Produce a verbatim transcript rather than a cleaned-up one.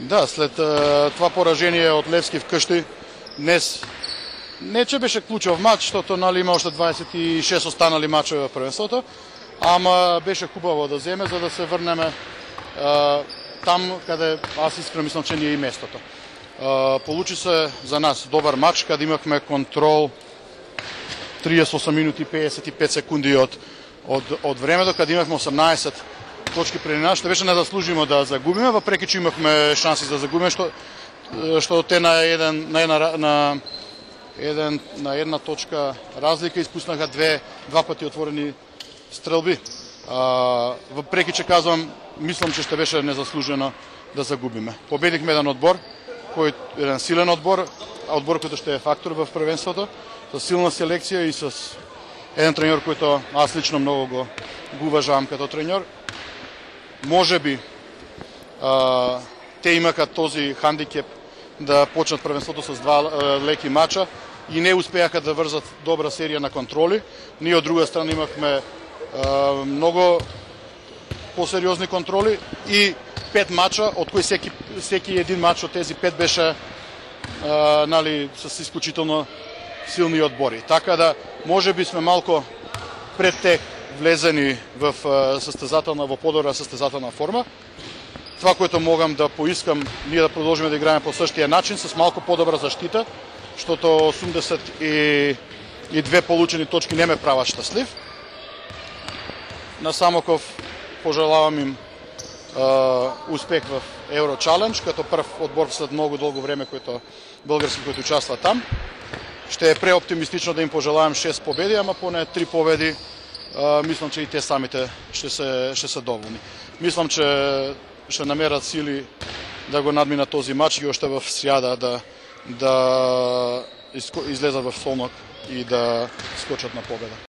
Да, след а, това поражение от Левски вкъщи, днес не че беше ключов матч, защото нали, има още двадесет и шест останали мача в първенството, ама беше хубаво да вземе, за да се върнем а, там, къде аз искрено мислям, че ни е и местото. А, получи се за нас добър матч, къде имахме контрол тридесет и осем минути и петдесет и пет секунди от, от, от времето, къде имахме осемнадесет точки преди нас. Ще беше незаслужимо да загубиме, въпреки че имахме шанси да загубиме, защото те на, един, на, една, на, един, на една точка разлика изпуснаха две, два пъти отворени стрелби. А, въпреки че казвам, мислям, че ще беше незаслужено да загубиме. Победихме един отбор, който е един силен отбор, отбор, който ще е фактор в първенството, с силна селекция и с един треньор, който аз лично много го, го уважавам като треньор. Може би а, те имаха този хандикеп да почнат първенството с два а, леки мача и не успяха да вързат добра серия на контроли. Ние от друга страна имахме а, много по-сериозни контроли и пет мача, от кои всеки, всеки един мач от тези пет беше а, нали, с изключително силни отбори. Така да, може би сме малко пред тех влезени в състезателна, в по-добра състезателна форма. Това, което могам да поискам, ние да продължим да играем по същия начин, с малко по-добра защита, защото осемдесет и две получени точки не ме правят щастлив. На Самоков пожелавам им а, успех в Euro Challenge, като първ отбор след много дълго време, който, български, които участват там. Ще е преоптимистично да им пожелаем шест победи, ама поне три победи. Uh, мислям, че и те самите ще са, ще са доволни. Мислям, че ще намерят сили да го надминат този матч и още в сряда да, да излезат в Солнок и да скочат на победа.